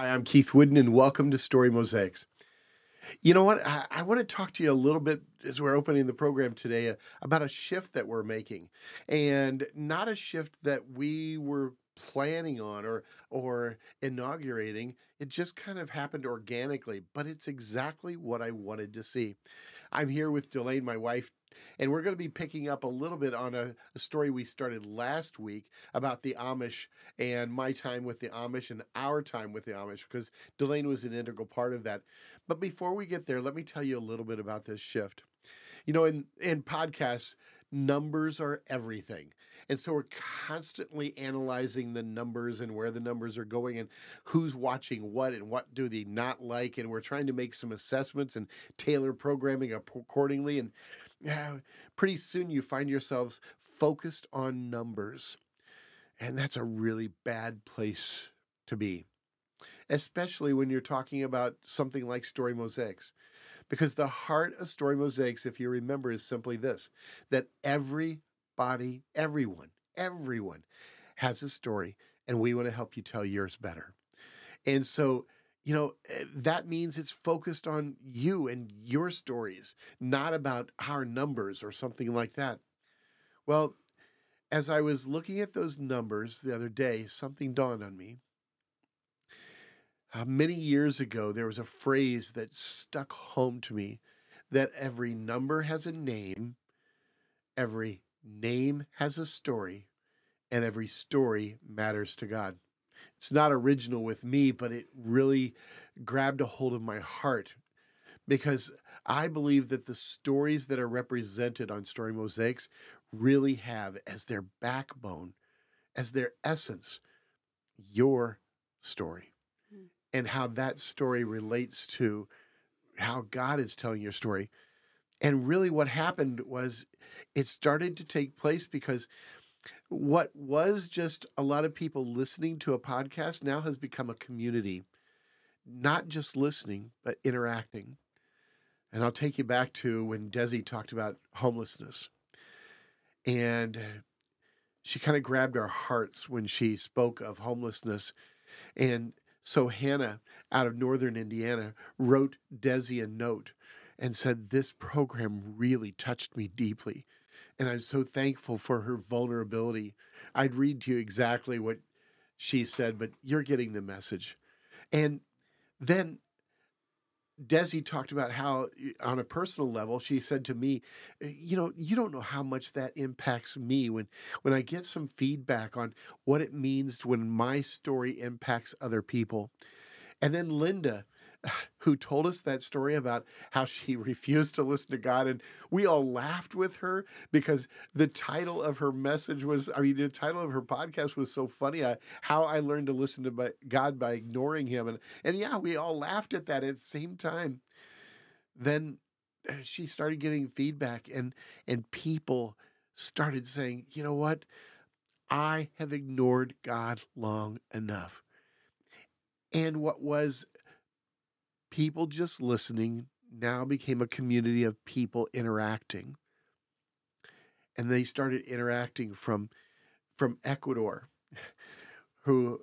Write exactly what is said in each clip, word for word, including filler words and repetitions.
Hi, I'm Keith Wooden, and welcome to Story Mosaics. You know what? I, I want to talk to you a little bit as we're opening the program today uh, about a shift that we're making, and not a shift that we were planning on or or inaugurating. It just kind of happened organically, but it's exactly what I wanted to see. I'm here with Delane, my wife, and we're going to be picking up a little bit on a, a story we started last week about the Amish and my time with the Amish and our time with the Amish, because Delane was an integral part of that. But before we get there, let me tell you a little bit about this shift. You know, in, in podcasts, numbers are everything. And so we're constantly analyzing the numbers and where the numbers are going and who's watching what and what do they not like. And we're trying to make some assessments and tailor programming accordingly. And yeah, pretty soon you find yourselves focused on numbers. And that's a really bad place to be, especially when you're talking about something like Story Mosaics. Because the heart of Story Mosaics, if you remember, is simply this, that everybody, everyone, everyone has a story, and we want to help you tell yours better. And so, you know, eh, that means it's focused on you and your stories, not about our numbers or something like that. Well, as I was looking at those numbers the other day, something dawned on me. Uh, many years ago, there was a phrase that stuck home to me, that every number has a name, every name has a story, and every story matters to God. It's not original with me, but it really grabbed a hold of my heart, because I believe that the stories that are represented on Story Mosaics really have as their backbone, as their essence, your story, Mm. and how that story relates to how God is telling your story. And really what happened was it started to take place because what was just a lot of people listening to a podcast now has become a community, not just listening, but interacting. And I'll take you back to when Desi talked about homelessness. And uh, she kind of grabbed our hearts when she spoke of homelessness. And so Hannah out of Northern Indiana wrote Desi a note and said, "This program really touched me deeply. And I'm so thankful for her vulnerability." I'd read to you exactly what she said, but you're getting the message. And then Desi talked about how, on a personal level, she said to me, "You know, you don't know how much that impacts me when when I get some feedback on what it means when my story impacts other people." And then Linda, who told us that story about how she refused to listen to God, and we all laughed with her because the title of her message was, I mean, the title of her podcast was so funny. I, how I learned to listen to by, God by ignoring Him, and and yeah, we all laughed at that at the same time. Then uh, she started getting feedback, and and people started saying, "You know what? I have ignored God long enough." And what was people just listening now became a community of people interacting. And they started interacting from from Ecuador, who,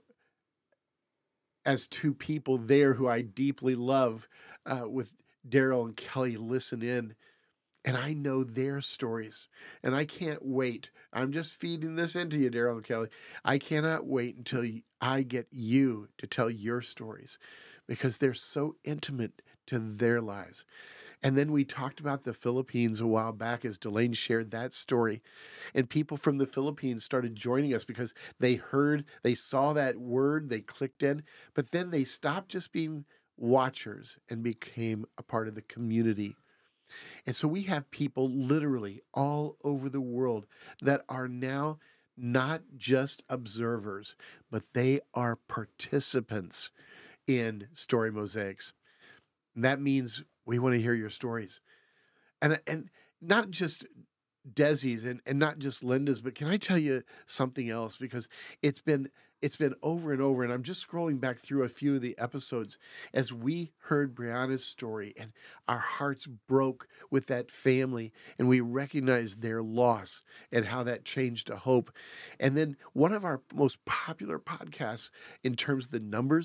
as two people there who I deeply love, uh, with Daryl and Kelly, listen in. And I know their stories. And I can't wait. I'm just feeding this into you, Daryl and Kelly. I cannot wait until I get you to tell your stories, because they're so intimate to their lives. And then we talked about the Philippines a while back as Delane shared that story. And people from the Philippines started joining us because they heard, they saw that word, they clicked in, but then they stopped just being watchers and became a part of the community. And so we have people literally all over the world that are now not just observers, but they are participants in Story Mosaics. And that means we want to hear your stories. And and not just Desi's and, and not just Linda's, but can I tell you something else? Because it's been it's been over and over, and I'm just scrolling back through a few of the episodes as we heard Brianna's story, and our hearts broke with that family, and we recognized their loss and how that changed to hope. And then one of our most popular podcasts in terms of the numbers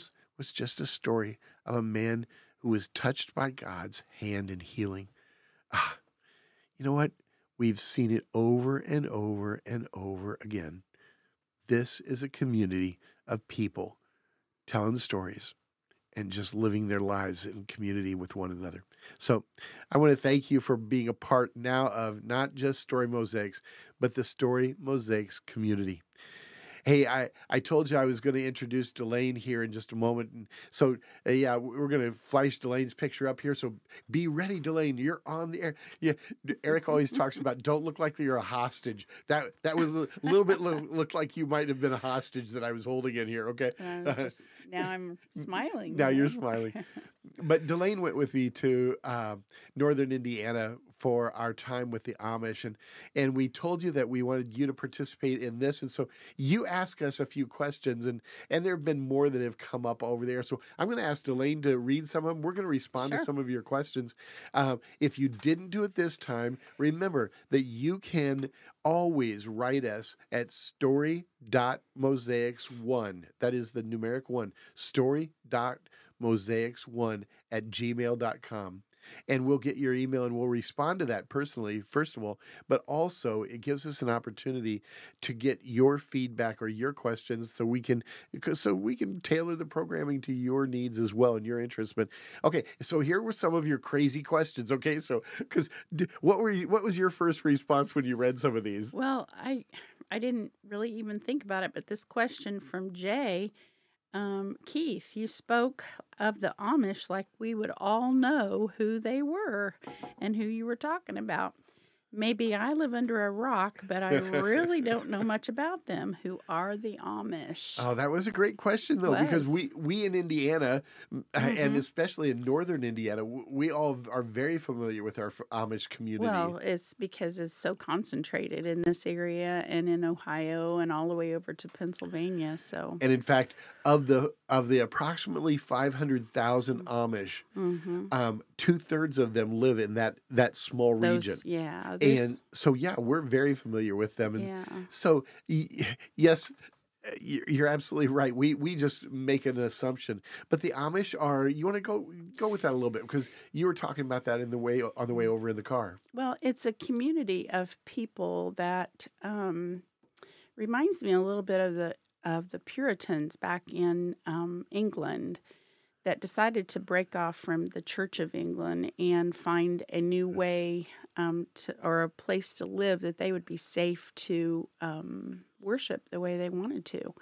was just a story of a man who was touched by God's hand in healing. Ah, you know what? We've seen it over and over and over again. This is a community of people telling stories and just living their lives in community with one another. So I want to thank you for being a part now of not just Story Mosaics, but the Story Mosaics community. Hey, I, I told you I was going to introduce Delane here in just a moment. And so, uh, yeah, we're going to flash Delane's picture up here. So be ready, Delane. You're on the air. Yeah, Eric always talks about don't look like you're a hostage. That that was a little bit lo- looked like you might have been a hostage that I was holding in here. Okay. Uh, just, now I'm smiling. Now you you're know? smiling. But Delane went with me to uh, northern Indiana for our time with the Amish, and and we told you that we wanted you to participate in this, and so you ask us a few questions, and and there have been more that have come up over there. So I'm going to ask Delane to read some of them. We're going to respond Sure. to some of your questions. Um, if you didn't do it this time, remember that you can always write us at story dot mosaics one. That is the numeric one. Story dot mosaics one at gmail dot com. And we'll get your email and we'll respond to that personally, first of all, but also it gives us an opportunity to get your feedback or your questions so we can so we can tailor the programming to your needs as well and your interests. But okay, so here were some of your crazy questions. Okay, so because what were you, what was your first response when you read some of these? Well, I I didn't really even think about it, but this question from Jay, um, Keith, you spoke of the Amish like we would all know who they were and who you were talking about. Maybe I live under a rock, but I really don't know much about them. Who are the Amish? Oh, that was a great question though, because Was. we we in Indiana, m- and Mm-hmm. especially in northern Indiana, w- we all are very familiar with our f- Amish community. Well, it's because it's so concentrated in this area and in Ohio and all the way over to Pennsylvania. So, And in fact, of the of the approximately five hundred thousand Amish, mm-hmm. um, two thirds of them live in that that small region. Those, yeah, there's, And so, yeah, we're very familiar with them. And yeah. so, y- yes, uh, y- you're absolutely right. We we just make an assumption, but the Amish are. You want to go go with that a little bit because you were talking about that in the way on the way over in the car. Well, it's a community of people that um, reminds me a little bit of the of the Puritans back in um, England that decided to break off from the Church of England and find a new way um, to, or a place to live that they would be safe to um, worship the way they wanted to.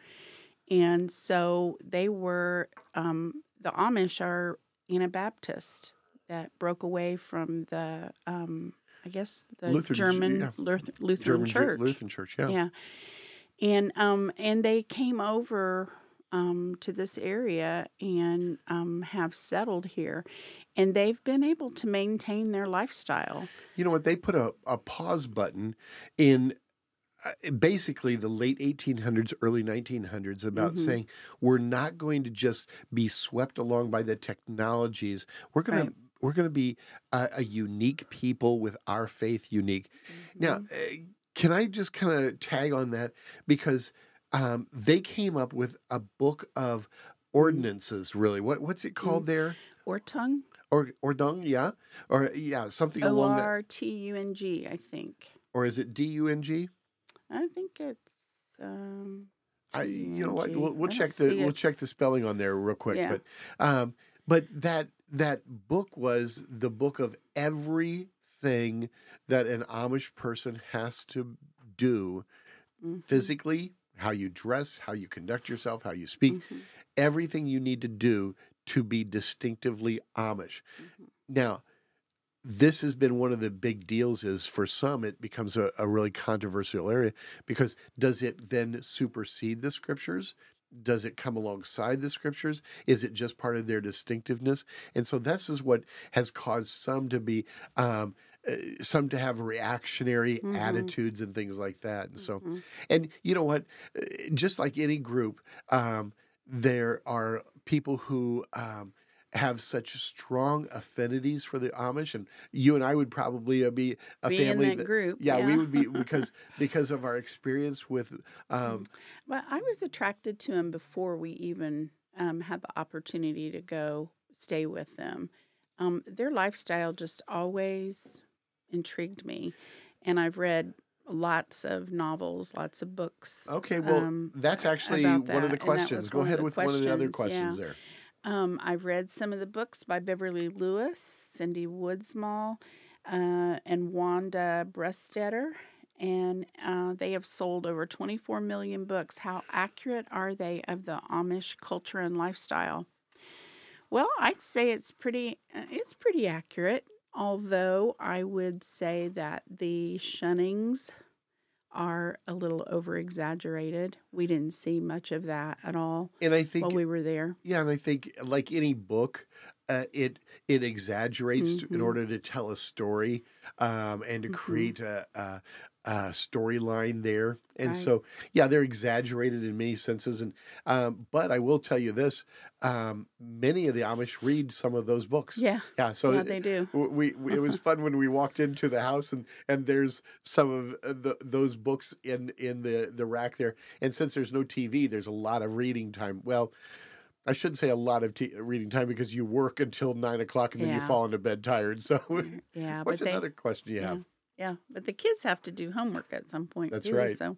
And so they were, um, the Amish are Anabaptist that broke away from the, um, I guess, the Lutheran, German yeah, Luth- Lutheran German Ju- Church. Lutheran Church, yeah. Yeah. And um and they came over um to this area and um have settled here, and they've been able to maintain their lifestyle. You know what? They put a, a pause button in uh, basically the late eighteen hundreds, early nineteen hundreds about Mm-hmm. saying we're not going to just be swept along by the technologies. We're going Right. to we're going to be a, a unique people with our faith unique. Now, Mm-hmm. uh, can I just kind of tag on that because um, they came up with a book of ordinances. Really, what what's it called there? Ortung, Or ordung, yeah, or yeah, something O along that. R T U N G, I think. Or is it D U N G? I think it's um I, you know what? T U N G. We'll, we'll I check don't the see we'll it. check the spelling on there real quick. Yeah. But um, but that that book was the book of everything that an Amish person has to do Mm-hmm. physically, how you dress, how you conduct yourself, how you speak, Mm-hmm. everything you need to do to be distinctively Amish. Mm-hmm. Now, this has been one of the big deals is for some it becomes a, a really controversial area because does it then supersede the scriptures? Does it come alongside the scriptures? Is it just part of their distinctiveness? And so this is what has caused some to be um, uh, some to have reactionary Mm-hmm. attitudes and things like that. And so, Mm-hmm. and you know what? Uh, Just like any group, um, there are people who um, have such strong affinities for the Amish, and you and I would probably uh, be a Be in family that that, group, yeah, we yeah. would be because because of our experience with. Um, Well, I was attracted to him before we even um, had the opportunity to go stay with them. Um, their lifestyle just always intrigued me, and I've read lots of novels, lots of books Okay, well, um, that's a- actually about one of the that, and that questions. was Go one of ahead the with one of the other questions. questions Yeah, there. um, I've read some of the books by Beverly Lewis, Cindy Woodsmall, uh, and Wanda Brestetter, and uh, they have sold over twenty-four million books. How accurate are they of the Amish culture and lifestyle? Well, I'd say it's pretty uh, it's pretty accurate, although I would say that the shunnings are a little over exaggerated. We didn't see much of that at all And I while think, we were there. yeah, and I think like any book, uh, it it exaggerates to, in Mhm. order to tell a story, um, and to Mhm. create a, a, a storyline there. And Right. so, yeah, they're exaggerated in many senses. And um, but I will tell you this: um, many of the Amish read some of those books. Yeah. Yeah, so Yeah, it, they do. we, we it was fun when we walked into the house and and there's some of uh, the, those books in in the the rack there. And since there's no T V, there's a lot of reading time. Well, I shouldn't say a lot of t- reading time because you work until nine o'clock and then you Yeah. fall into bed tired. So, Yeah, yeah, what's but they another question you yeah. have? Yeah, but the kids have to do homework at some point That's too, right. so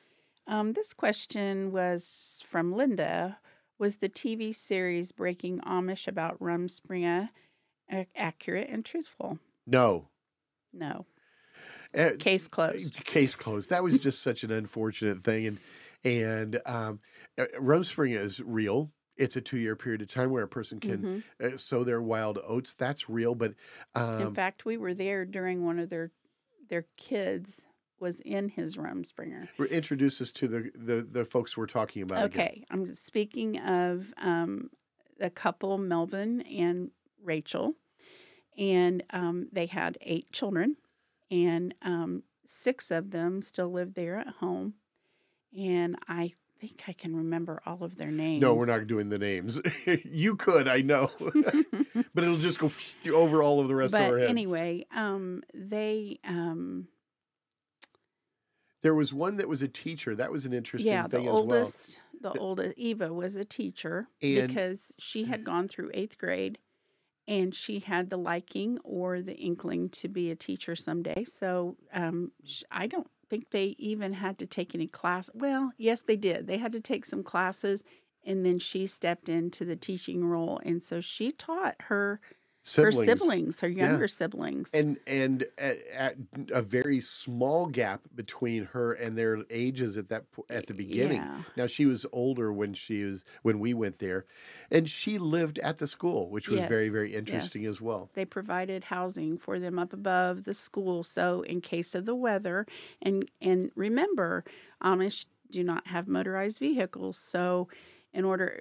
um this question was from Linda. Was the T V series Breaking Amish about Rumspringa ac- accurate and truthful? No. No. Uh, Case closed. Case closed. That was just such an unfortunate thing, and and um, uh, Rumspringa is real. It's a two year period of time where a person can Hmm. uh, sow their wild oats. That's real, but In um, fact, we were there during one of their their kids was in his Rumspringer. re- introduce us to the, the the folks we're talking about again. Okay, I'm speaking of um, the couple Melvin and Rachel, and um, they had eight children, and um, six of them still live there at home, and I think I can remember all of their No, we're names. not doing the names. You could, I know, but it'll just go over all of the rest of But our heads. anyway, um, they um, There was one that was a teacher. That was an interesting yeah, the thing as well. oldest, the Th- oldest Eva was a teacher And because she had gone through eighth grade and she had the liking or the inkling to be a teacher someday. So um, sh- I don't think they even had to take any class. Well, yes, they did. They had to take some classes, and then she stepped into the teaching role, and so she taught her her siblings, siblings, her yeah. younger siblings. And and at, at a very small gap between her and their ages at that po- at the beginning. Yeah. Now she was older when she was when we went there, and she lived at the school, which was very Yes. very interesting Yes. as well. They provided housing for them up above the school, so in case of the weather, and and remember, Amish do not have motorized vehicles, so in order,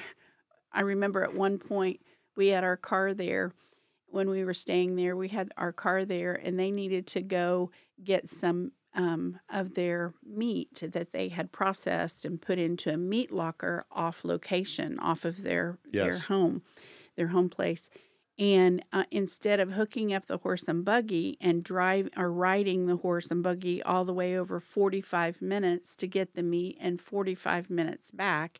I remember at one point we had our car there when we were staying there. We had our car there, and they needed to go get some um, of their meat that they had processed and put into a meat locker off location, off of their their Yes. home, their home place. And uh, instead of hooking up the horse and buggy and drive or riding the horse and buggy all the way over forty-five minutes to get the meat and forty-five minutes back,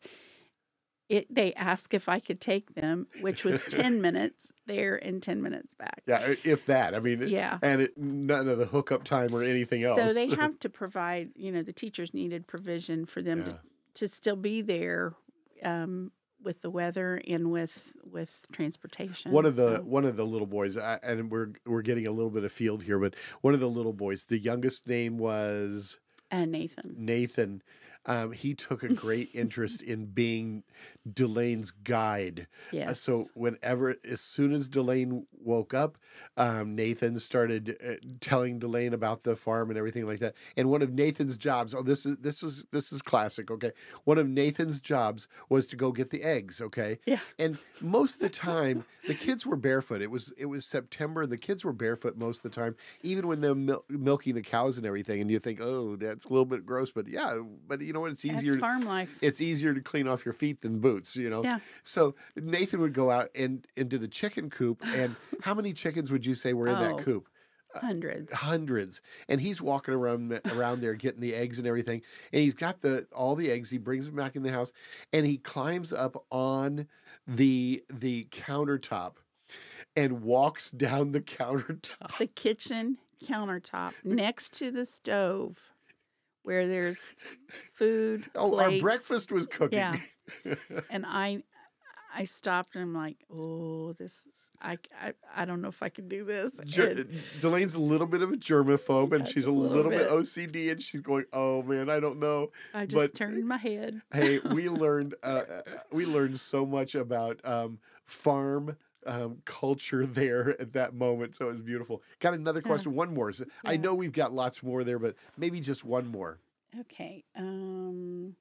it they asked if I could take them, which was ten minutes there and ten minutes back. Yeah, i- if that. I S mean, yeah. and it, none of the hookup time or anything So else. they have to provide, you know, the teachers needed provision for them to Yeah. to still be there, um, with the weather and with with One transportation, of the so one of the little boys, I, and we're we're getting a little bit of field here, but one of the little boys, the youngest name was and Nathan. Nathan. Um, he took a great interest in being Delane's guide. Uh, so Yes. whenever, as soon as Delane woke up, um, Nathan started uh, telling Delane about the farm and everything like that. And one of Nathan's jobs, oh, this is this is this is classic. Okay, one of Nathan's jobs was to go get the eggs. Okay, Yeah. and most of the time the kids were barefoot. It was it was September. The kids were barefoot most of the time, even when they're mil- milking the cows and everything. And you think, oh, that's a little bit gross, but yeah, but you know what? It's That's easier. farm life. It's easier to clean off your feet than boots. You know. Yeah. So Nathan would go out and into the chicken coop, and how many chickens would you say were in that Oh, coop? Hundreds. hundreds, and he's walking around around there getting the eggs and everything, and he's got the all the eggs. He brings them back in the house, and he climbs up on the the countertop and walks down the countertop. The kitchen countertop next to the stove where there's food. Oh, plates. our breakfast was cooking. Yeah. And I I stopped and I'm like, oh, this is, I, I, I don't know if I can do this. Ger- And, Delane's a little bit of a germaphobe, and Yeah, she's just a a little, little bit bit. O C D, and she's going, "Oh man, I don't know." I just But turned my head. hey, we learned uh, uh, we learned so much about um, farm um, culture there at that moment, so it was beautiful. Got another Yeah. question, one more. So I Yeah. know we've got lots more there, but maybe just one more. Okay. Um.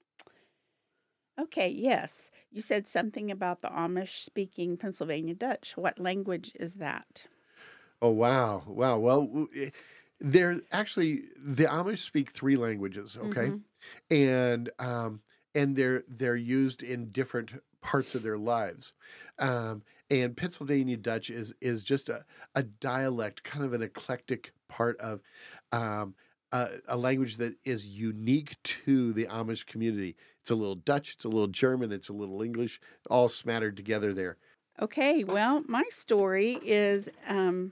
Okay. Yes, you said something about the Amish speaking Pennsylvania Dutch. What language is that? Oh wow, wow. Well, w- eh, they're actually the Amish speak three languages, okay, Mhm. and um, and they're they're used in different parts of their lives. Um, and Pennsylvania Dutch is is just a, a dialect, kind of an eclectic part of um, a, a language that is unique to the Amish community. It's a little Dutch, it's a little German, it's a little English, all smattered together there. Okay. Well, my story is um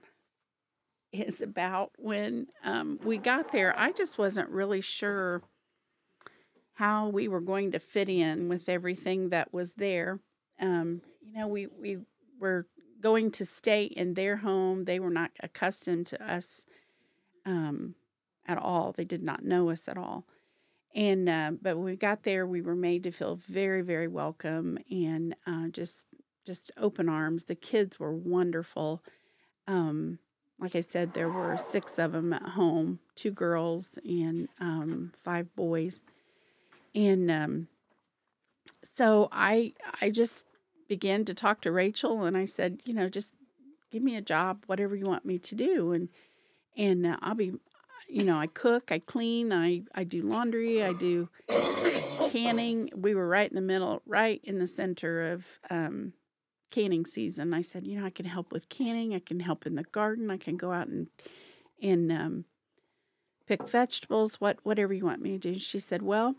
is about when um we got there. I just wasn't really sure how we were going to fit in with everything that was there. Um, you know, we we were going to stay in their home. They were not accustomed to us um, at all. They did not know us at all. And uh, but when we got there, we were made to feel very, very welcome and uh, just just open arms. The kids were wonderful. Um, like I said, there were six of them at home, two girls and um, five boys. And um, so I I just began to talk to Rachel, and I said, you know, just give me a job, whatever you want me to do, and and uh, I'll be, you know, I cook, I clean, I I do laundry, I do canning. We were right in the middle, right in the center of um, canning season. I said, you know, I can help with canning, I can help in the garden, I can go out and and um, pick vegetables, what whatever you want me to do. She said, well,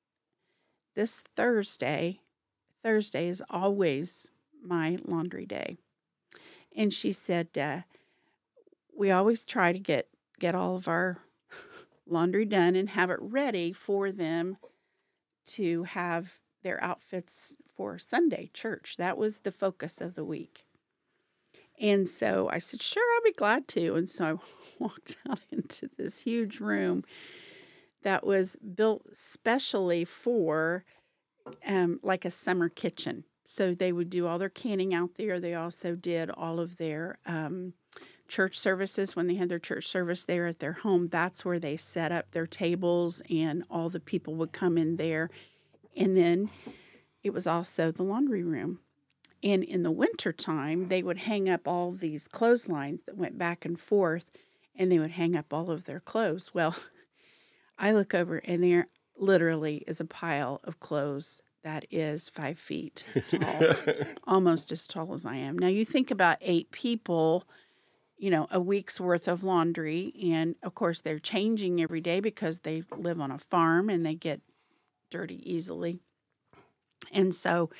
this Thursday, Thursday is always my laundry day. And she said, uh, we always try to get, get all of our laundry done and have it ready for them to have their outfits for Sunday church. That was the focus of the week. And so I said, sure, I'll be glad to. And so I walked out into this huge room that was built specially for um, like a summer kitchen. So they would do all their canning out there. They also did all of their um, church services when they had their church service there at their home. That's where they set up their tables and all the people would come in there. And then it was also the laundry room. And in the wintertime, they would hang up all these clotheslines that went back and forth, and they would hang up all of their clothes. Well, I look over, and there literally is a pile of clothes that is five feet tall, almost as tall as I am. Now, you think about eight people, you know, a week's worth of laundry, and of course, they're changing every day because they live on a farm and they get dirty easily. And so,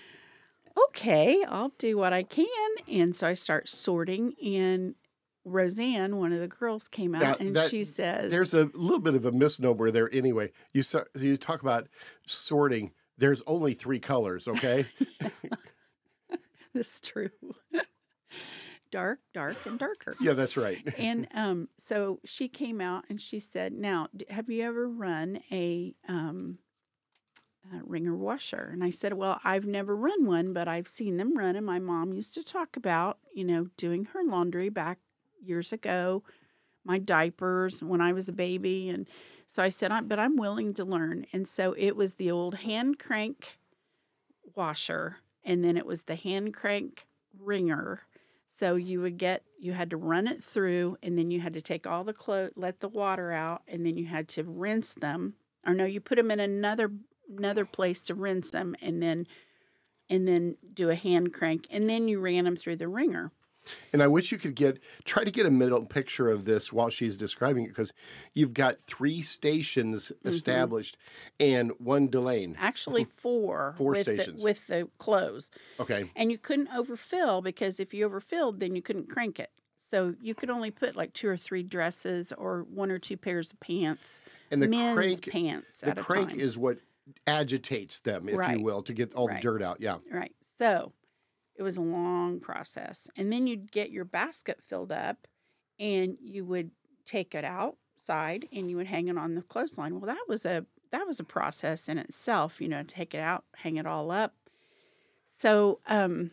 okay, I'll do what I can. And so I start sorting, and Roseanne, one of the girls, came Now, out and that she says, there's a little bit of a misnomer there anyway. You sa- you talk about sorting. There's only three colors, okay? this is true. Dark, dark, and darker. Yeah, that's right. And um, so she came out and she said, now, d- have you ever run a, um, a wringer washer? And I said, well, I've never run one, but I've seen them run. And my mom used to talk about, you know, doing her laundry back years ago, my diapers when I was a baby. And so I said, I, but I'm willing to learn. And so it was the old hand crank washer, and then it was the hand crank wringer. So you would get, you had to run it through, and then you had to take all the clothes, let the water out, and then you had to rinse them. Or no, you put them in another another place to rinse them, and then and then do a hand crank, and then you ran them through the wringer. And I wish you could get try to get a middle picture of this while she's describing it, because you've got three stations Mm-hmm. established and one Delane. Actually, four, Four with stations. The, with the close. Okay. And you couldn't overfill, because if you overfilled, then you couldn't crank it. So you could only put like two or three dresses or one or two pairs of pants, And the men's crank, pants the at a crank time. is what agitates them, if Right. you will, to get all Right. the dirt out. Yeah. Right. So it was a long process. And then you'd get your basket filled up, and you would take it outside and you would hang it on the clothesline. Well, that was a that was a process in itself, you know, take it out, hang it all up. So um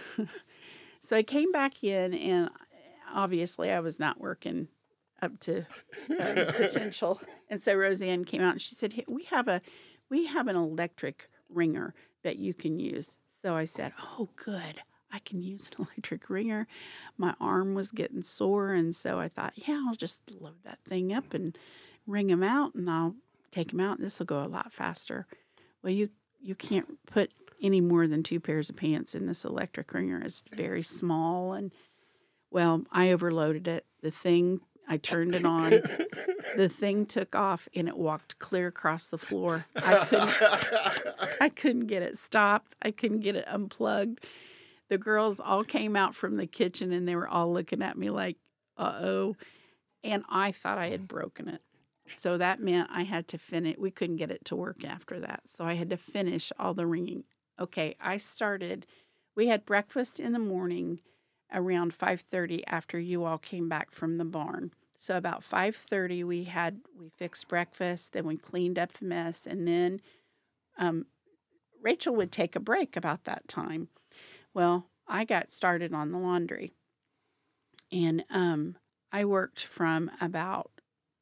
so I came back in, and obviously I was not working up to uh, potential. And so Roseanne came out and she said, hey, we have a we have an electric wringer that you can use. So I said, oh, good. I can use an electric wringer. My arm was getting sore, and so I thought, yeah, I'll just load that thing up and wring them out, and I'll take them out, and this will go a lot faster. Well, you you can't put any more than two pairs of pants in this electric wringer. It's very small, and, well, I overloaded it. The thing, I turned it on. The thing took off, and it walked clear across the floor. I couldn't, I couldn't get it stopped. I couldn't get it unplugged. The girls all came out from the kitchen, and they were all looking at me like, uh-oh. And I thought I had broken it. So that meant I had to finish. We couldn't get it to work after that. So I had to finish all the ringing. Okay, I started. We had breakfast in the morning around five thirty after you all came back from the barn. So about five thirty, we had we fixed breakfast, then we cleaned up the mess, and then um, Rachel would take a break about that time. Well, I got started on the laundry, and um, I worked from about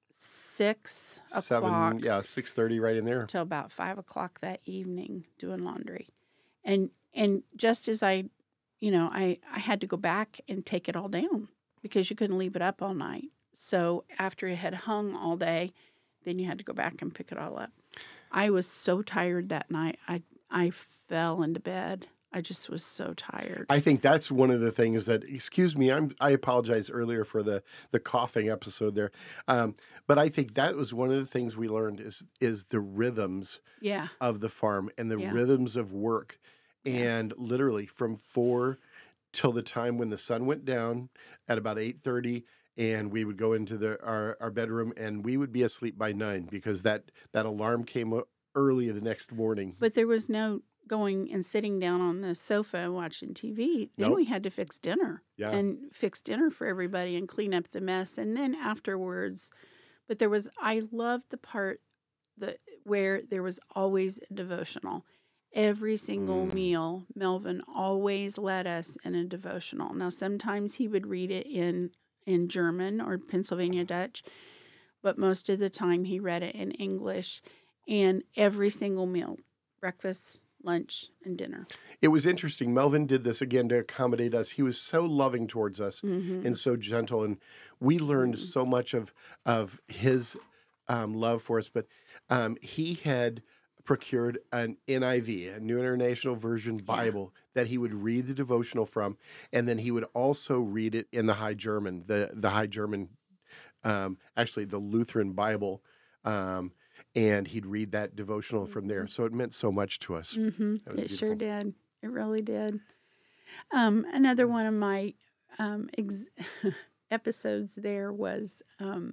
six Seven, o'clock yeah, six thirty, right in there. till about five o'clock that evening doing laundry, and and just as I, you know, I I had to go back and take it all down because you couldn't leave it up all night. So after it had hung all day, then you had to go back and pick it all up. I was so tired that night. I I fell into bed. I just was so tired. I think that's one of the things that, excuse me, I'm, I apologize earlier for the, the coughing episode there. Um, but I think that was one of the things we learned is, is the rhythms yeah. of the farm and the Yeah. rhythms of work. Yeah. And literally from four till the time when the sun went down at about eight thirty, and we would go into the our, our bedroom, and we would be asleep by nine because that, that alarm came up early the next morning. But there was no going and sitting down on the sofa and watching T V. Then Nope. we had to fix dinner Yeah. and fix dinner for everybody and clean up the mess. And then afterwards, but there was, I loved the part that where there was always a devotional. Every single Mm. meal, Melvin always led us in a devotional. Now, sometimes he would read it in, in German or Pennsylvania Dutch, but most of the time he read it in English. And every single meal, breakfast, lunch, and dinner. It was interesting. Melvin did this again to accommodate us. He was so loving towards us Mm-hmm. and so gentle, and we learned Mhm. so much of of his um, love for us. But um, he had procured an N I V, a New International Version Bible, that he would read the devotional from, and then he would also read it in the High German, the the High German, um, actually the Lutheran Bible. Um, and he'd read that devotional from there. So it meant so much to us. Mm-hmm. That was It sure beautiful. did. It really did. Um, another one of my um, ex- episodes there was um,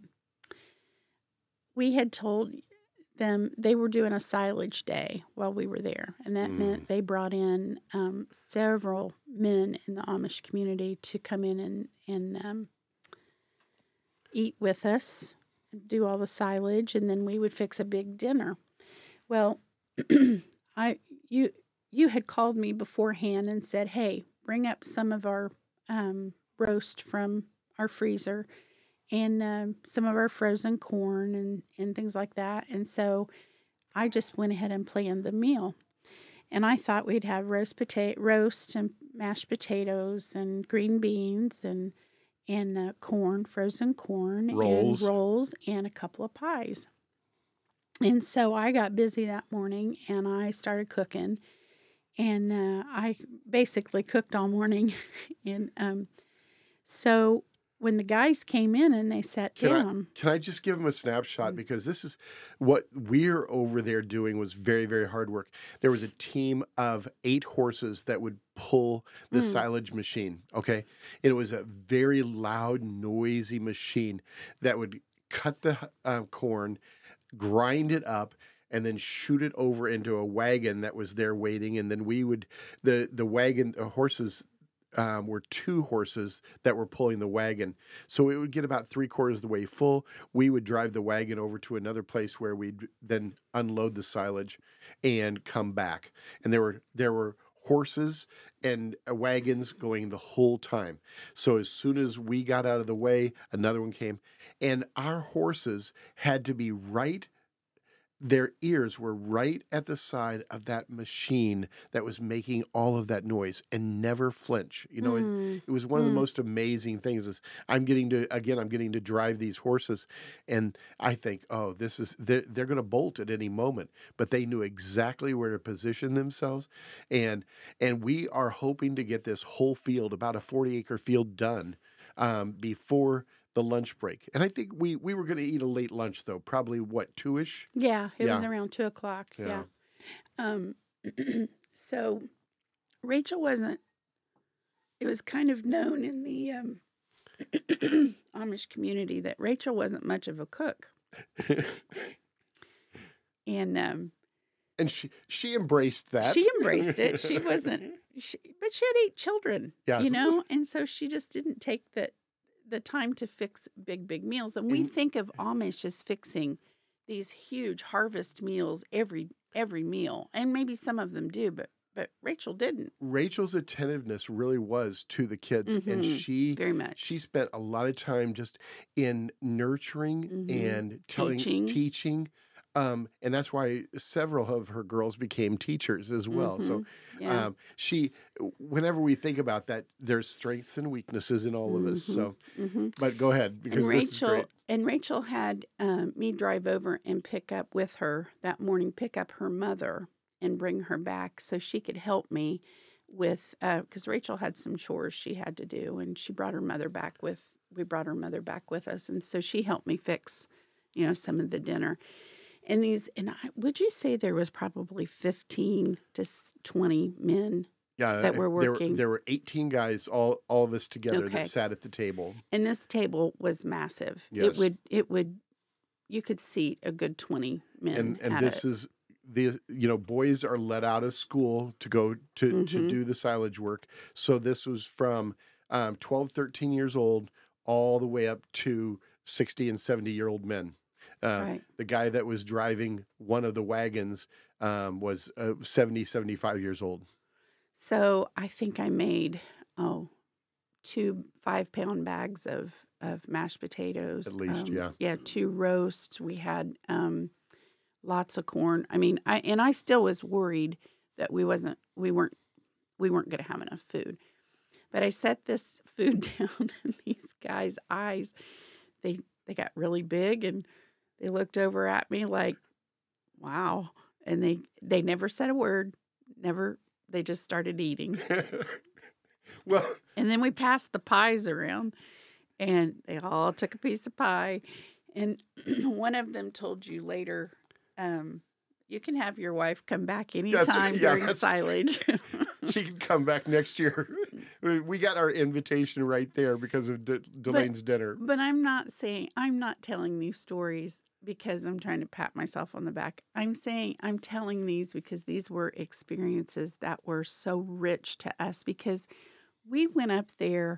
we had told them they were doing a silage day while we were there. And that Mm. meant they brought in um, several men in the Amish community to come in and, and um, eat with us, do all the silage, and then we would fix a big dinner. Well, I you you had called me beforehand and said, "Hey, bring up some of our um, roast from our freezer and um, some of our frozen corn and and things like that." And so I just went ahead and planned the meal. And I thought we'd have roast potato, roast and mashed potatoes and green beans and and uh, corn, frozen corn, Rolls. and rolls, and a couple of pies. And so I got busy that morning, and I started cooking, and uh, I basically cooked all morning. and um, So when the guys came in and they sat Can I down, can I just give them a snapshot mm, because this is what we're over there doing was very very hard work. There was a team of eight horses that would pull the mm, silage machine. Okay, and it was a very loud, noisy machine that would cut the uh, corn, grind it up. And then shoot it over into a wagon that was there waiting, and then we would the the wagon the horses um, were two horses that were pulling the wagon. So it would get about three quarters of the way full. We would drive the wagon over to another place where we'd then unload the silage and come back. And there were there were horses and uh, wagons going the whole time. So as soon as we got out of the way, another one came, and our horses had to be right their ears were right at the side of that machine that was making all of that noise and never flinch. You know, it, mm, it was one of the mm. most amazing things is I'm getting to, again, I'm getting to drive these horses and I think, oh, this is, they're, they're going to bolt at any moment, but they knew exactly where to position themselves. And, and we are hoping to get this whole field, about a forty acre field done um, before the lunch break. And I think we we were going to eat a late lunch though, probably what two ish. Yeah, it was Yeah, around two o'clock. yeah. Yeah. Um, so Rachel wasn't. It was kind of known in the um, Amish community that Rachel wasn't much of a cook, and um, And she she embraced that. she embraced it. She wasn't, she, but she had eight children, Yes. you know, and so she just didn't take the the time to fix big, big meals. And we And think of Amish as fixing these huge harvest meals every every meal, and maybe some of them do, but but Rachel didn't. Rachel's attentiveness really was to the kids, and Mm-hmm. she Very much. she spent a lot of time just in nurturing Mm-hmm. and telling Teaching. teaching. Um, and that's why several of her girls became teachers as well. Mm-hmm. So Yeah. um, she, whenever we think about that, there's strengths and weaknesses in all of us. Mm-hmm. So, Mm-hmm. but go ahead because And this is Rachel great. and Rachel had um, me drive over and pick up with her that morning, pick up her mother and bring her back so she could help me with because Rachel had some chores she had to do, and she brought her mother back with we brought her mother back with us, and so she helped me fix, you know, some of the dinner. And these, and I, would you say there was probably fifteen to twenty men Yeah, that uh, were there working? there were eighteen guys, all all of us together Okay. that sat at the table. And this table was massive. It Yes. would, it would, you could seat a good twenty men And and at this it. is the you know boys are let out of school to go to to Mm-hmm. do the silage work. So this was from um, twelve, thirteen years old all the way up to sixty and seventy year old men. Uh, Right. the guy that was driving one of the wagons um, was uh, seventy, seventy-five years old. So I think I made, oh, two five pound bags of, of mashed potatoes. At least, um, yeah. Yeah, two roasts. We had um, lots of corn. I mean, I and I still was worried that we wasn't we weren't we weren't going to have enough food. But I set this food down, and these guys' eyes, they they got really big, and they looked over at me like, "Wow!" And they they never said a word. Never. They just started eating. Well, And then we passed the pies around, and they all took a piece of pie. And one of them told you later, um, you can have your wife come back That's- anytime yeah, during that's- silage. she can come back next year. We- we got our invitation right there because of De- Delaine's dinner. But I'm not saying, I'm not telling these stories because I'm trying to pat myself on the back. I'm saying, I'm telling these because these were experiences that were so rich to us because we went up there.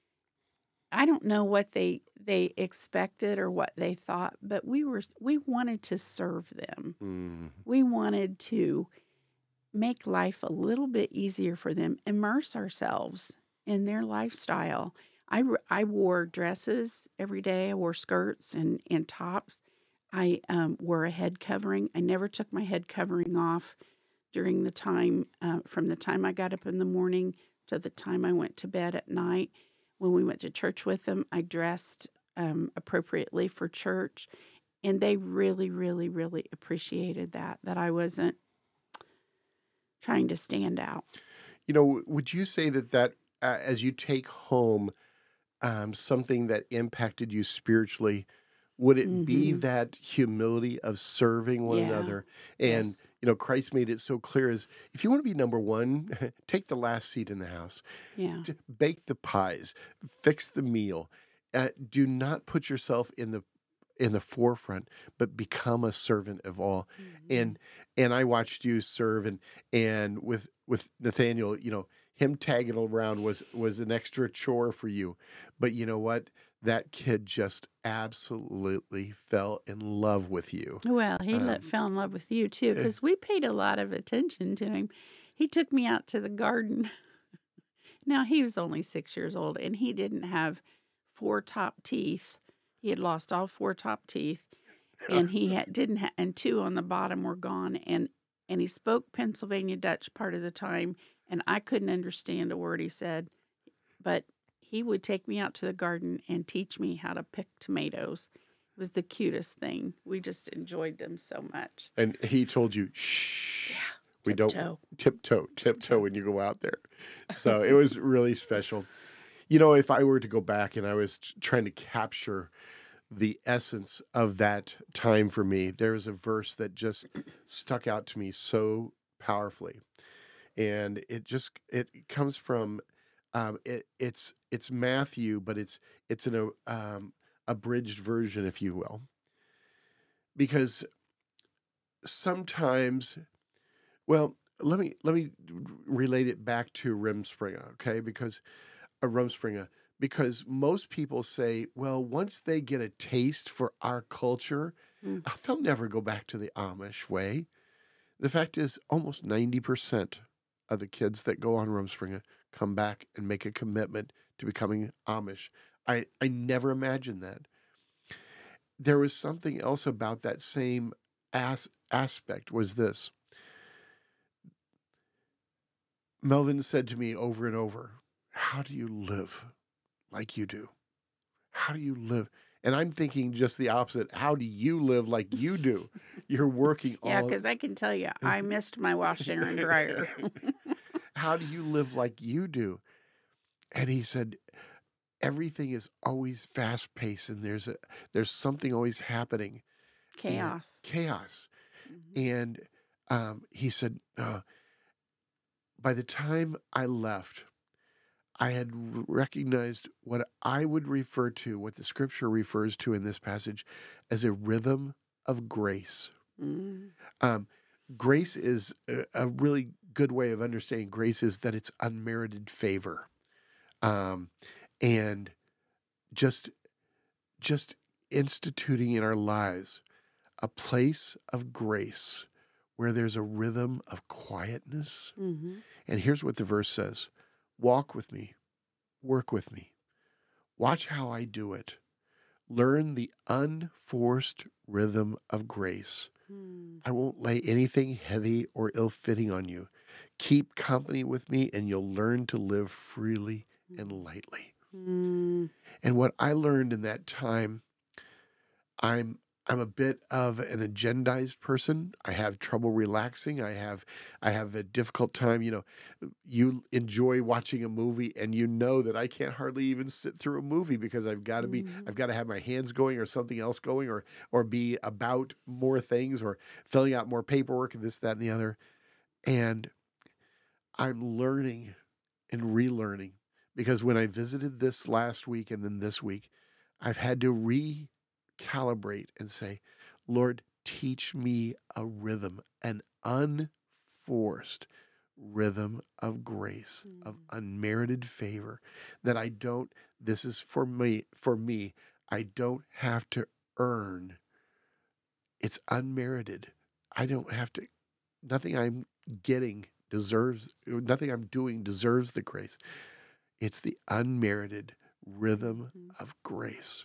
I don't know what they they expected or what they thought, but we were we wanted to serve them. Mm. We wanted to make life a little bit easier for them, immerse ourselves in their lifestyle. I, r- I wore dresses every day. I wore skirts and, and tops. I um, wore a head covering. I never took my head covering off during the time, uh, from the time I got up in the morning to the time I went to bed at night. When we went to church with them, I dressed um, appropriately for church. And they really, really, really appreciated that, that I wasn't trying to stand out. You know, would you say that that uh, as you take home um, something that impacted you spiritually, would it be Mhm. that humility of serving one Yeah. another? And, Yes. you know, Christ made it so clear as if you want to be number one, take the last seat in the house, Yeah. t- bake the pies, fix the meal. Uh, do not put yourself in the in the forefront, but become a servant of all. Mhm. And and I watched you serve, and and with with Nathaniel, you know, him tagging around was was an extra chore for you. But you know what? That kid just absolutely fell in love with you. Well, he let Um, fell in love with you too, eh, because we paid a lot of attention to him. He took me out to the garden. Now, he was only six years old, and he didn't have four top teeth. He had lost all four top teeth, and he had didn't ha and two on the bottom were gone, and and he spoke Pennsylvania Dutch part of the time, and I couldn't understand a word he said, but he would take me out to the garden and teach me how to pick tomatoes. It was the cutest thing. We just enjoyed them so much. and he told you, shh, Yeah, we don't tiptoe, tiptoe, tiptoe tiptoe. when you go out there. So it was really special. You know, if I were to go back and I was t- trying to capture the essence of that time for me, there is a verse that just stuck out to me so powerfully. And it just it comes from um it, it's it's Matthew, but it's it's an a um abridged version, if you will. Because sometimes, well, let me let me relate it back to Rimspringer, okay? Because a Rumspringa, because most people say, well, once they get a taste for our culture, Mm. uh, they'll never go back to the Amish way. The fact is, almost ninety percent of the kids that go on Rumspringa come back and make a commitment to becoming Amish. I, I never imagined that. There was something else about that same as, aspect was this. Melvin said to me over and over, how do you live like you do? How do you live? And I'm thinking just the opposite. How do you live like you do? You're working Yeah, all. because I can tell you, I missed my washer and dryer. How do you live like you do? And he said, everything is always fast paced and there's a there's something always happening and Chaos. chaos. Mhm. And um, he said, uh, by the time I left, I had r- recognized what I would refer to, what the scripture refers to in this passage, as a rhythm of grace. Mm. Um, grace is a, a really good way of understanding grace is that it's unmerited favor, um, and just just instituting in our lives a place of grace where there's a rhythm of quietness. Mhm. And here's what the verse says: walk with me, work with me, watch how I do it. Learn the unforced rhythm of grace. Mm. I won't lay anything heavy or ill fitting on you. Keep company with me, and you'll learn to live freely and Mm. lightly. Mm. And what I learned in that time, I'm I'm a bit of an agendized person. I have trouble relaxing. I have I have a difficult time. You know, you enjoy watching a movie, and you know that I can't hardly even sit through a movie because I've got to be I've Mhm. got to have my hands going or something else going or or be about more things or filling out more paperwork and this, that, and the other. And I'm learning and relearning because when I visited this last week and then this week, I've had to recalibrate and say, Lord, teach me a rhythm, an unforced rhythm of grace, of Mm. unmerited favor that I don't, this is for me, for me, I don't have to earn. It's unmerited. I don't have to, nothing I'm getting deserves, nothing I'm doing deserves the grace. It's the unmerited rhythm Mhm. of grace.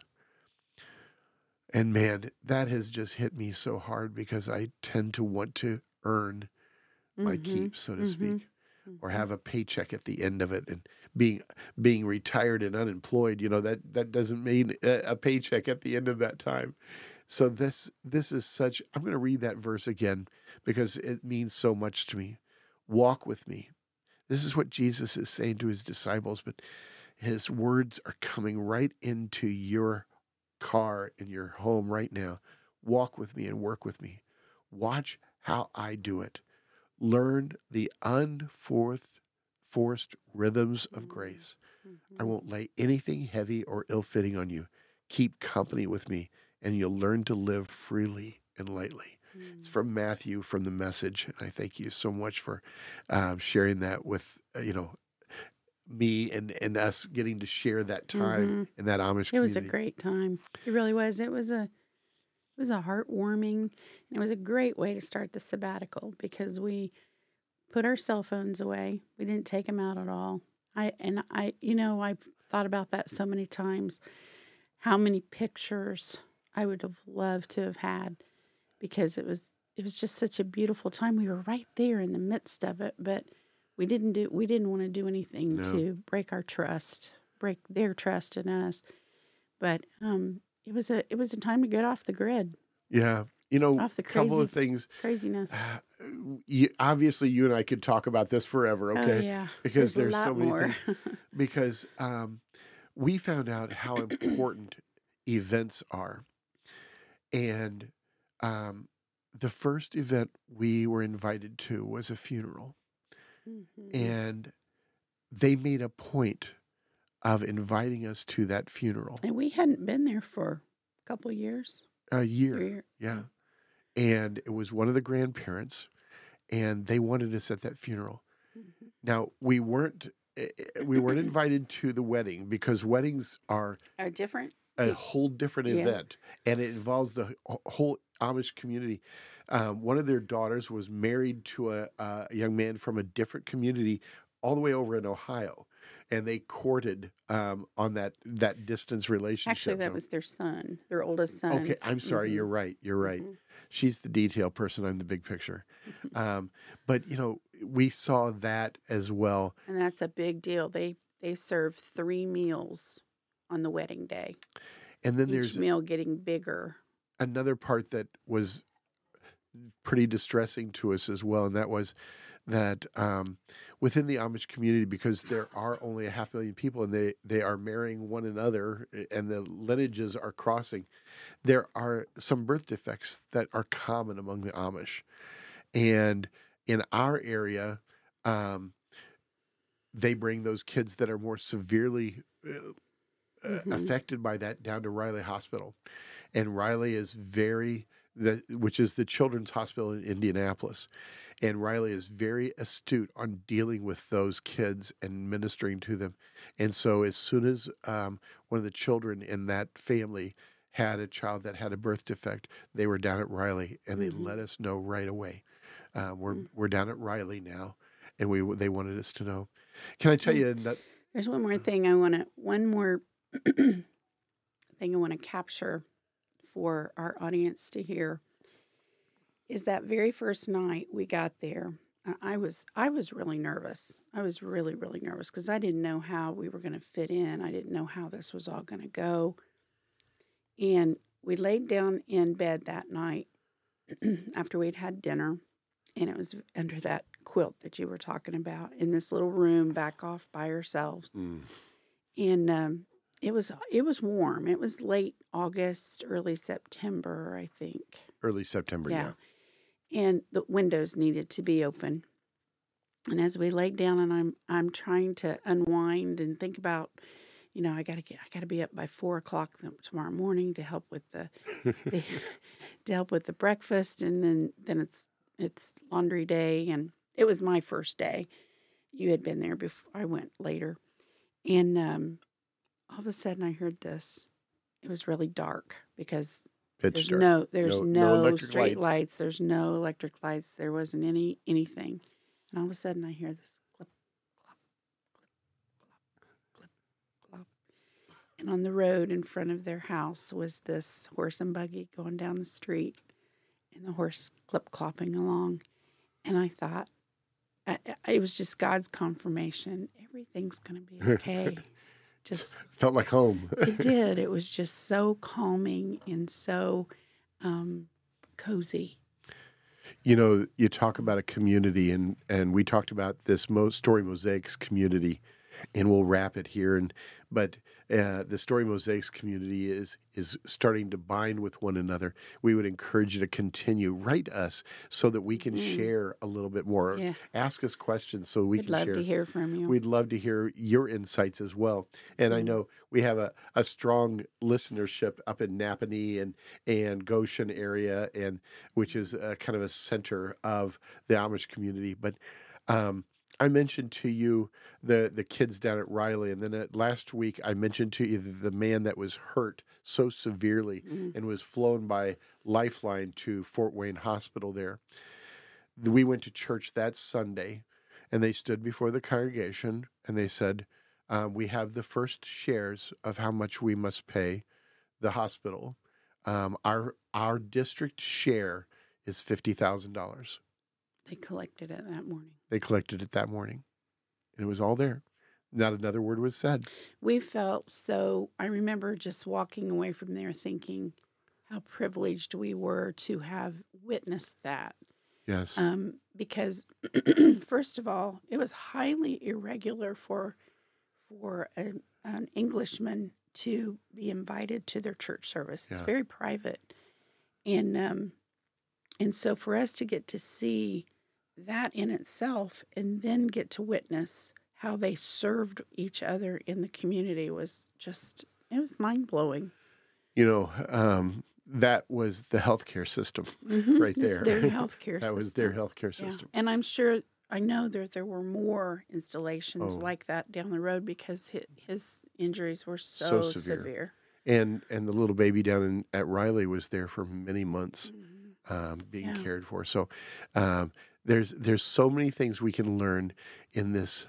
And man, that has just hit me so hard because I tend to want to earn my Mhm. keep, so to Mhm. speak, or Mhm. have a paycheck at the end of it. And being being retired and unemployed, you know, that that doesn't mean a, a paycheck at the end of that time. So this this is such I'm going to read that verse again because it means so much to me. Walk with me. This is what Jesus is saying to his disciples, but His words are coming right into your car in your home right now. Walk with me and work with me. Watch how I do it. Learn the unforced forced rhythms of grace. I Mm-hmm. won't lay anything heavy or ill fitting on you. Keep company with me, and you'll learn to live freely and lightly. It's from Matthew from the Message. And I thank you so much for um, sharing that with uh, you know me and and us getting to share that time Mm-hmm. in that Amish It was a community. great time. It really was. It was a it was a heartwarming, and it was a great way to start the sabbatical because we put our cell phones away. We didn't take them out at all. I and I, you know, I've thought about that so many times. How many pictures I would have loved to have had because it was it was just such a beautiful time. We were right there in the midst of it, but we didn't do we didn't want to do anything No, to break our trust, break their trust in us. But um, it was a it was a time to get off the grid, yeah, you know, off the a couple of crazy things. craziness. Uh, you, obviously, you and I could talk about this forever, Oh okay? yeah, Because there's a there's so lot many more. things. Because um, we found out how important events are. And um, the first event we were invited to was a funeral. hmm And they made a point of inviting us to that funeral And we hadn't been there for a couple years, a year. three years. Yeah. Yeah. And it was one of the grandparents, and they wanted us at that funeral. hmm Now, we weren't. eh, eh, We weren't invited to the wedding because weddings are Are different. a You, whole different yeah. event, and it involves the wh- whole Amish community. Um, one of their daughters was married to a, a young man from a different community, all the way over in Ohio, and they courted um, on that that distance Actually, relationship. that So, was their son, their oldest okay, son. I'm sorry, hmm you're right, you're right. hmm She's the detail person. I'm the big picture. Um, but you know, we saw that as well, And that's a big deal. They they serve three meals on the wedding day. and then Each there's meal getting bigger. another part that was pretty distressing to us as well, and that was that um, within the Amish community, because there are only a half million people and they, they are marrying one another eh, and the lineages are crossing, there are some birth defects that are common among the Amish. And in our area, um, they bring those kids that are more severely uh, uh, hmm affected by that down to Riley Hospital. And Riley is very, the, which is the Children's Hospital in Indianapolis. And Riley is very astute on dealing with those kids and ministering to them. And so, as soon as um, one of the children in that family had a child that had a birth defect, they were down at Riley, and they hmm let us know right away. Um, we're we're down at Riley now, and we they wanted us to know. Can I tell And you that? there's one more thing I want to, one more thing I want to capture for our audience to hear is that very first night we got there. uh, I was I was really nervous. I was really really nervous because I didn't know how we were going to fit in. I didn't know how this was all going to go. And we laid down in bed that night after we'd had dinner, and it was under that quilt that you were talking about in this little room back off by ourselves. Mm, And um, it was it was warm. It was late August, early September, I think. early September, Yeah, yeah. and the windows needed to be open. And as we laid down, and I'm I'm trying to unwind and think about, you know, I gotta get I gotta be up by four o'clock tomorrow morning to help with the, the to help with the breakfast, and then then it's it's laundry day, and it was my first day. You had been there before I went later, and um, all of a sudden I heard this. It was really dark because Pitch there's dark. no there's No no no electric street lights. lights, there's no electric lights, there wasn't any anything. And all of a sudden I hear this clip, clop, clip, clip, clop. And on the road in front of their house was this horse and buggy going down the street, and the horse clip clopping along. And I thought, I, I- it was just God's confirmation. Everything's going to be okay. Just, Felt like home. it did. It was just so calming and so um, cozy. You know, you talk about a community, and and we talked about this Mo- Story Mosaics community, and we'll wrap it here. And but uh, the Story Mosaics community is is starting to bind with one another. We would encourage you to continue. Write us so that we can Mm. share a little bit more. Yeah. Ask us questions so we We'd can love share. to hear from you. We'd love to hear your insights as well. And I Mm. know we have a, a strong listenership up in Napanee and and Goshen area, and which is a, kind of a center of the Amish community. But um, I mentioned to you the the kids down at Riley, and then uh, last week I mentioned to you the man that was hurt so severely Mm. and was flown by Lifeline to Fort Wayne Hospital there. We went to church that Sunday, and they stood before the congregation and they said, um, we have the first shares of how much we must pay the hospital. Um, our our district share is fifty thousand dollars. They collected it that morning. They collected it that morning, and it was all there. Not another word was said. We felt so, I remember just walking away from there thinking how privileged we were to have witnessed that. Yes. Um, because, first of all, it was highly irregular for for a, an Englishman to be invited to their church service. It's Yeah. very private, and um, and so for us to get to see that in itself, and then get to witness how they served each other in the community was just it was mind blowing. You know, um, that was the healthcare system Mm-hmm. right there. It's their healthcare that system. was their healthcare Yeah. system. And I'm sure, I know that there were more installations Oh. like that down the road because his, his injuries were So so, severe. severe. And and the little baby down in, at Riley was there for many months, Mhm. um, being Yeah. cared for. So um, there's there's so many things we can learn in this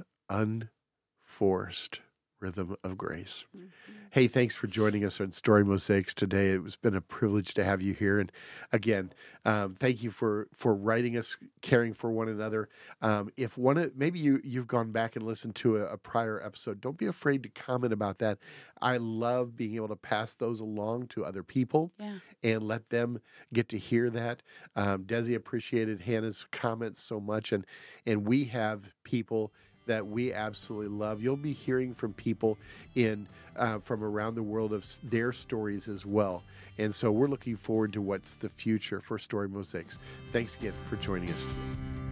unforced rhythm of grace. Mhm. Hey, thanks for joining us on Story Mosaics today. It has been a privilege to have you here. And again, um, thank you for for writing us, caring for one another. Um, if one of, maybe you you've gone back and listened to a, a prior episode, don't be afraid to comment about that. I love being able to pass those along to other people Yeah. and let them get to hear that. Um, Desi appreciated Hannah's comments so much, and and we have people that we absolutely love. You'll be hearing from people in uh, from around the world of s- their stories as well. And so we're looking forward to what's the future for Story Mosaics. Thanks again for joining us today.